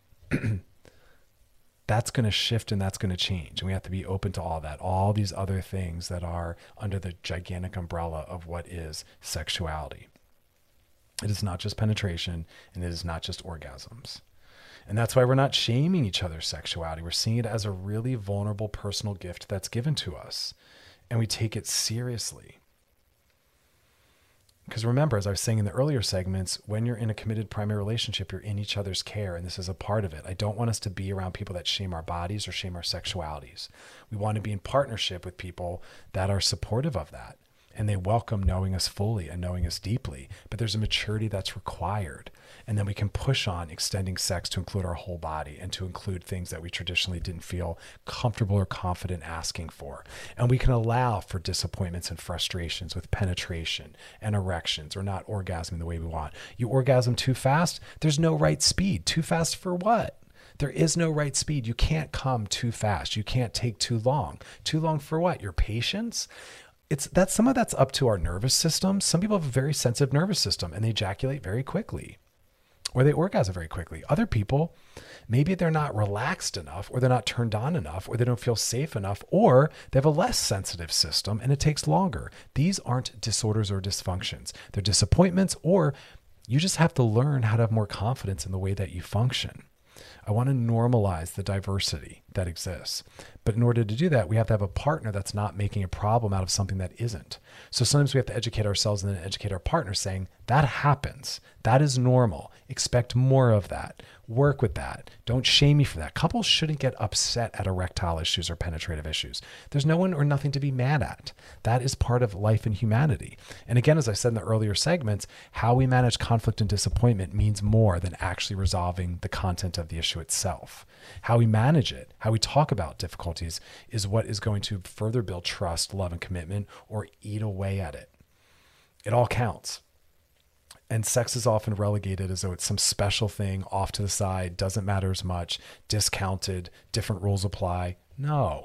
Speaker 5: That's going to shift and that's going to change. And we have to be open to all that, all these other things that are under the gigantic umbrella of what is sexuality. It is not just penetration, and it is not just orgasms. And that's why we're not shaming each other's sexuality. We're seeing it as a really vulnerable personal gift that's given to us, and we take it seriously. Because remember, as I was saying in the earlier segments, when you're in a committed primary relationship, you're in each other's care, and this is a part of it. I don't want us to be around people that shame our bodies or shame our sexualities. We want to be in partnership with people that are supportive of that, and they welcome knowing us fully and knowing us deeply. But there's a maturity that's required, and then we can push on extending sex to include our whole body and to include things that we traditionally didn't feel comfortable or confident asking for. And we can allow for disappointments and frustrations with penetration and erections, or not orgasming the way we want. You orgasm too fast, there's no right speed. Too fast for what? There is no right speed. You can't come too fast. You can't take too long. Too long for what? Your patience? It's that some of that's up to our nervous system. Some people have a very sensitive nervous system and they ejaculate very quickly. or they orgasm very quickly. Other people, maybe they're not relaxed enough, or they're not turned on enough, or they don't feel safe enough, or they have a less sensitive system and it takes longer. These aren't disorders or dysfunctions. They're disappointments, or you just have to learn how to have more confidence in the way that you function. I want to normalize the diversity that exists. But in order to do that, we have to have a partner that's not making a problem out of something that isn't. So sometimes we have to educate ourselves and then educate our partner, saying that happens. That is normal. Expect more of that. Work with that. Don't shame me for that. Couples shouldn't get upset at erectile issues or penetrative issues. There's no one or nothing to be mad at. That is part of life and humanity. And again, as I said in the earlier segments, how we manage conflict and disappointment means more than actually resolving the content of the issue itself. How we manage it, how we talk about difficulties, is what is going to further build trust, love, and commitment, or eat away at it. It all counts. And sex is often relegated as though it's some special thing off to the side, doesn't matter as much, discounted, different rules apply. No.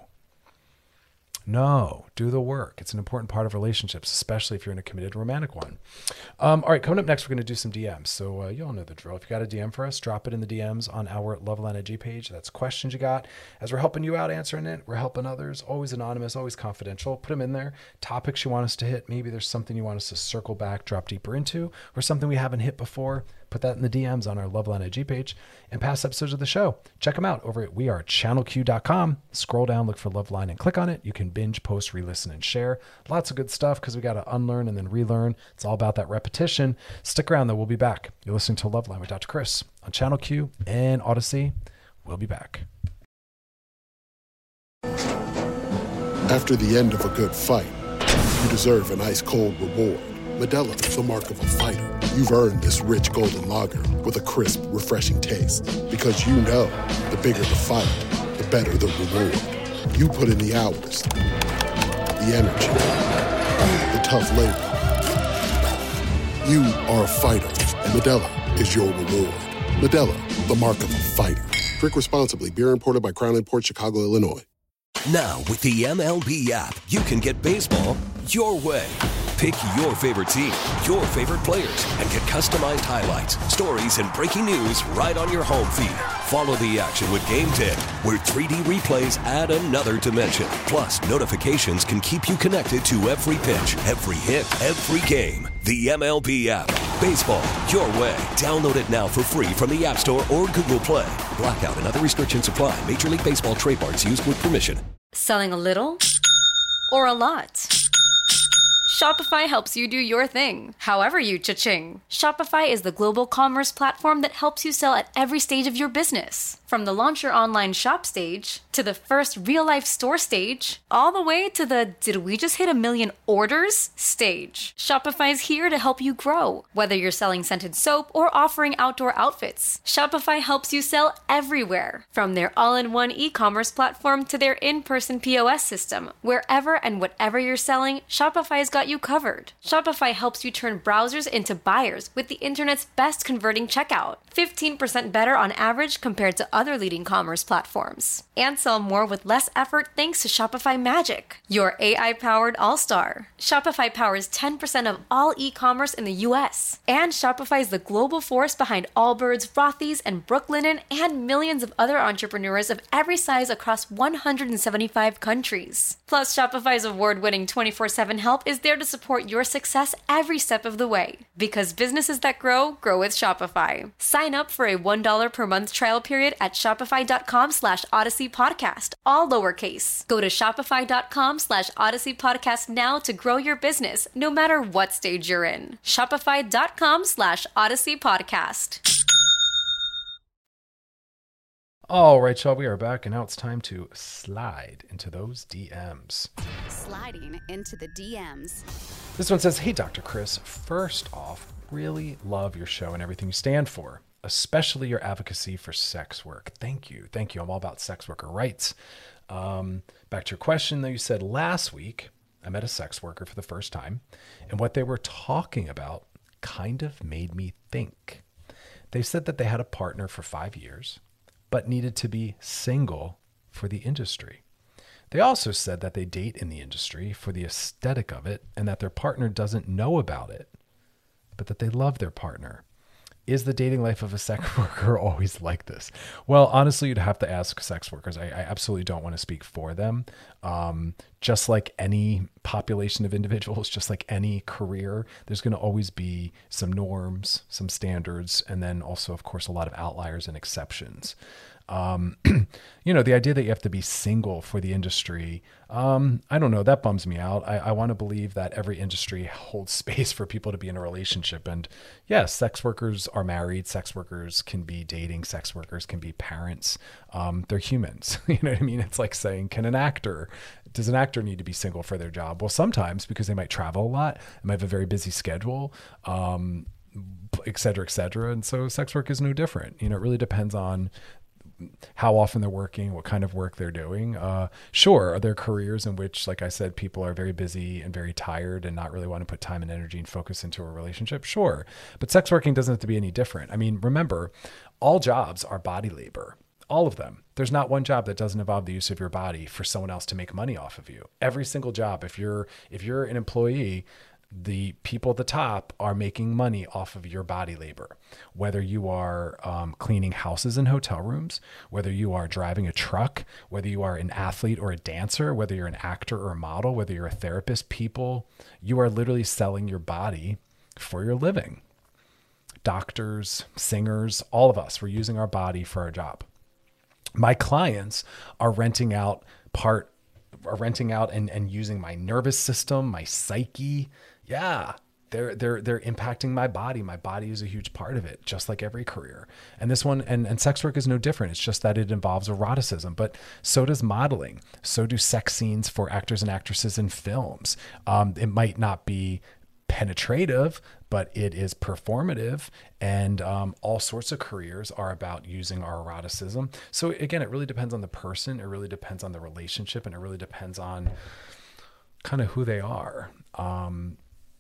Speaker 5: No, do the work. It's an important part of relationships, especially if you're in a committed romantic one. Um, all right, coming up next, we're going to do some D Ms. So uh, you all know the drill. If you got a D M for us, drop it in the D Ms on our Loveline I G page. That's questions you got. As we're helping you out answering it, we're helping others. Always anonymous, always confidential. Put them in there. Topics you want us to hit. Maybe there's something you want us to circle back, drop deeper into, or something we haven't hit before. Put that in the D Ms on our Loveline I G page, and past episodes of the show. Check them out over at we are channel q dot com. Scroll down, look for Loveline, and click on it. You can binge, post, re-listen, and share. Lots of good stuff because we got to unlearn and then relearn. It's all about that repetition. Stick around, though. We'll be back. You're listening to Loveline with Doctor Chris on Channel Q and Odyssey. We'll be back.
Speaker 10: After the end of a good fight, you deserve an ice-cold reward. Modelo is the mark of a fighter. You've earned this rich golden lager with a crisp, refreshing taste. Because you know, the bigger the fight, the better the reward. You put in the hours, the energy, the tough labor. You are a fighter, and Modelo is your reward. Modelo, the mark of a fighter. Drink responsibly. Beer imported by Crown Imports, Chicago, Illinois.
Speaker 11: Now, with the M L B app, you can get baseball your way. Pick your favorite team, your favorite players, and get customized highlights, stories, and breaking news right on your home feed. Follow the action with Game Day, where three D replays add another dimension. Plus, notifications can keep you connected to every pitch, every hit, every game. The M L B app. Baseball your way. Download it now for free from the App Store or Google Play. Blackout and other restrictions apply. Major League Baseball trademarks used with permission.
Speaker 12: Selling a little or a lot? Shopify helps you do your thing, however you cha-ching. Shopify is the global commerce platform that helps you sell at every stage of your business. From the launch your online shop stage, to the first real-life store stage, all the way to the did we just hit a million orders stage. Shopify's here to help you grow. Whether you're selling scented soap or offering outdoor outfits, Shopify helps you sell everywhere. From their all-in-one e-commerce platform to their in-person P O S system. Wherever and whatever you're selling, Shopify's got you covered. Shopify helps you turn browsers into buyers with the internet's best converting checkout. fifteen percent better on average compared to other leading commerce platforms. And sell more with less effort thanks to Shopify Magic, your A I-powered all-star. Shopify powers ten percent of all e-commerce in the U S. And Shopify is the global force behind Allbirds, Rothy's, and Brooklinen, and millions of other entrepreneurs of every size across one hundred seventy-five countries. Plus, Shopify's award-winning twenty-four seven help is there to support your success every step of the way. Because businesses that grow, grow with Shopify. Sign up for a one dollar per month trial period at shopify.com slash Odyssey Podcast, all lowercase. Go to shopify.com slash Odyssey Podcast now to grow your business, no matter what stage you're in. Shopify.com slash Odyssey Podcast.
Speaker 5: All right, y'all, we are back, and now it's time to slide into those D Ms.
Speaker 4: Sliding into the D Ms.
Speaker 5: This one says, hey, Doctor Chris, first off, really love your show and everything you stand for, especially your advocacy for sex work. Thank you. Thank you. I'm all about sex worker rights. Um, back to your question, though, you said last week I met a sex worker for the first time, and what they were talking about kind of made me think. They said that they had a partner for five years, but needed to be single for the industry. They also said that they date in the industry for the aesthetic of it and that their partner doesn't know about it, but that they love their partner. is the dating life of a sex worker always like this? Well, honestly, you'd have to ask sex workers. I, I absolutely don't want to speak for them. Um, just like any population of individuals, just like any career, there's going to always be some norms, some standards, and then also, of course, a lot of outliers and exceptions. Um, you know, the idea that you have to be single for the industry, um, I don't know, that bums me out. I, I want to believe that every industry holds space for people to be in a relationship. And yes, sex workers are married. Sex workers can be dating. Sex workers can be parents. Um, they're humans. You know what I mean? It's like saying, can an actor, does an actor need to be single for their job? Well, sometimes, because they might travel a lot, they might have a very busy schedule, um, et cetera, et cetera. And so sex work is no different. You know, it really depends on how often they're working, what kind of work they're doing. Uh, sure, are there careers in which, like I said, people are very busy and very tired and not really want to put time and energy and focus into a relationship? Sure. But sex working doesn't have to be any different. I mean, remember, all jobs are body labor. All of them. There's not one job that doesn't involve the use of your body for someone else to make money off of you. Every single job, if you're if you're an employee, the people at the top are making money off of your body labor. Whether you are um, cleaning houses and hotel rooms, whether you are driving a truck, whether you are an athlete or a dancer, whether you're an actor or a model, whether you're a therapist, people, you are literally selling your body for your living. Doctors, singers, all of us, we're using our body for our job. My clients are renting out part, are renting out and, and using my nervous system, my psyche. Yeah, they're they're they're impacting my body. My body is a huge part of it, just like every career. And this one, and, and sex work is no different. It's just that it involves eroticism, but so does modeling. So do sex scenes for actors and actresses in films. Um, it might not be penetrative, but it is performative, and um, all sorts of careers are about using our eroticism. So again, it really depends on the person. It really depends on the relationship, and it really depends on kind of who they are. Um,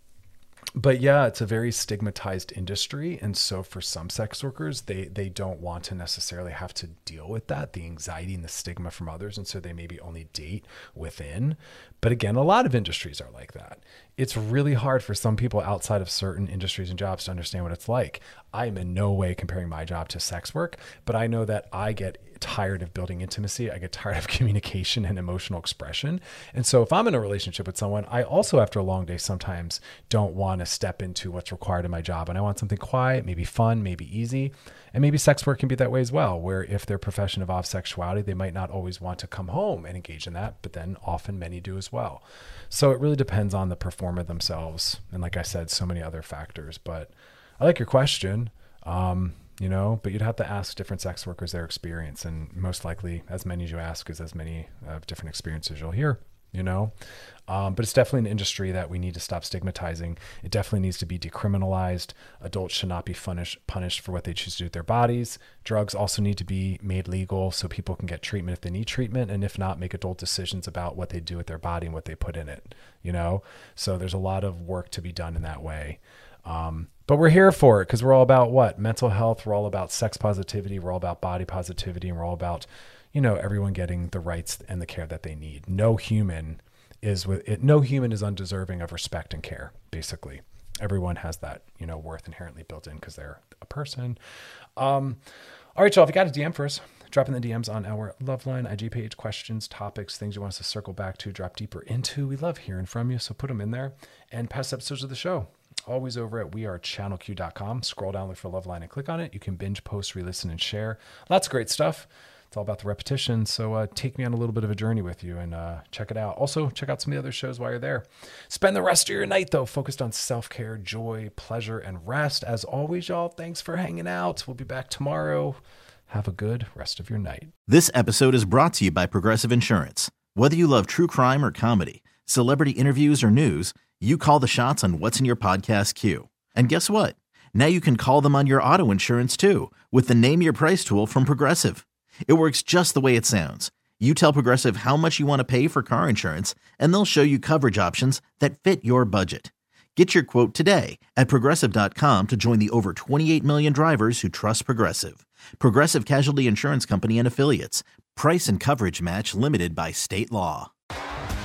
Speaker 5: But yeah, it's a very stigmatized industry. And so for some sex workers, they, they don't want to necessarily have to deal with that, the anxiety and the stigma from others. And so they maybe only date within. But again, a lot of industries are like that. It's really hard for some people outside of certain industries and jobs to understand what it's like. I am in no way comparing my job to sex work, but I know that I get tired of building intimacy. I get tired of communication and emotional expression. And so if I'm in a relationship with someone, I also, after a long day, sometimes don't want to step into what's required in my job. And I want something quiet, maybe fun, maybe easy. And maybe sex work can be that way as well, where if their profession involves sexuality, they might not always want to come home and engage in that, but then often many do as well. So it really depends on the performer themselves. And like I said, so many other factors, but I like your question. Um, you know, but you'd have to ask different sex workers their experience, and most likely as many as you ask is as many uh, different experiences you'll hear, you know, um, but it's definitely an industry that we need to stop stigmatizing. It definitely needs to be decriminalized. Adults should not be punished, punished for what they choose to do with their bodies. Drugs also need to be made legal so people can get treatment if they need treatment. And if not, make adult decisions about what they do with their body and what they put in it, you know? So there's a lot of work to be done in that way. Um, but we're here for it because we're all about what? Mental health. We're all about sex positivity. We're all about body positivity. And we're all about, you know, everyone getting the rights and the care that they need. No human is with it. No human is undeserving of respect and care. Basically, everyone has that, you know, worth inherently built in because they're a person. Um, all right, y'all, if you got a D M for us, drop in the D Ms on our Loveline I G page, questions, topics, things you want us to circle back to, drop deeper into. We love hearing from you. So put them in there. And past episodes of the show, always over at we are channel q dot com. Scroll down, look for Loveline and click on it. You can binge, post, re-listen, and share. Lots of great stuff. It's all about the repetition. So uh, take me on a little bit of a journey with you and uh, check it out. Also, check out some of the other shows while you're there. Spend the rest of your night, though, focused on self-care, joy, pleasure, and rest. As always, y'all, thanks for hanging out. We'll be back tomorrow. Have a good rest of your night.
Speaker 1: This episode is brought to you by Progressive Insurance. Whether you love true crime or comedy, celebrity interviews or news, you call the shots on what's in your podcast queue. And guess what? Now you can call them on your auto insurance too with the Name Your Price tool from Progressive. It works just the way it sounds. You tell Progressive how much you want to pay for car insurance, and they'll show you coverage options that fit your budget. Get your quote today at progressive dot com to join the over twenty-eight million drivers who trust Progressive. Progressive Casualty Insurance Company and Affiliates. Price and coverage match limited by state law.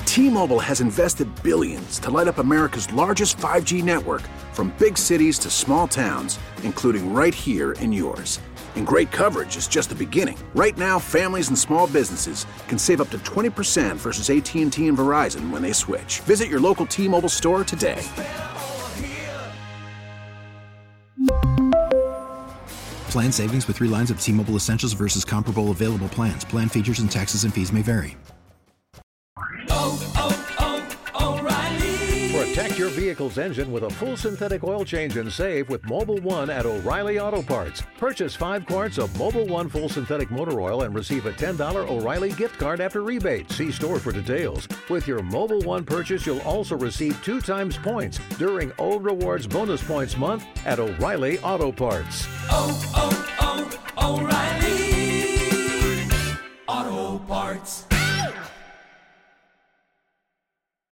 Speaker 8: T-Mobile has invested billions to light up America's largest five G network, from big cities to small towns, including right here in yours. And great coverage is just the beginning. Right now, families and small businesses can save up to twenty percent versus A T and T and Verizon when they switch. Visit your local T-Mobile store today.
Speaker 9: Plan savings with three lines of T-Mobile Essentials versus comparable available plans. Plan features and taxes and fees may vary.
Speaker 13: Oh, oh, oh, O'Reilly. Protect your vehicle's engine with a full synthetic oil change and save with Mobil one at O'Reilly Auto Parts. Purchase five quarts of Mobil one full synthetic motor oil and receive a ten dollars O'Reilly gift card after rebate. See store for details. With your Mobil one purchase, you'll also receive two times points during O Rewards Bonus Points Month at O'Reilly Auto Parts.
Speaker 14: Oh, oh, oh, O'Reilly Auto Parts.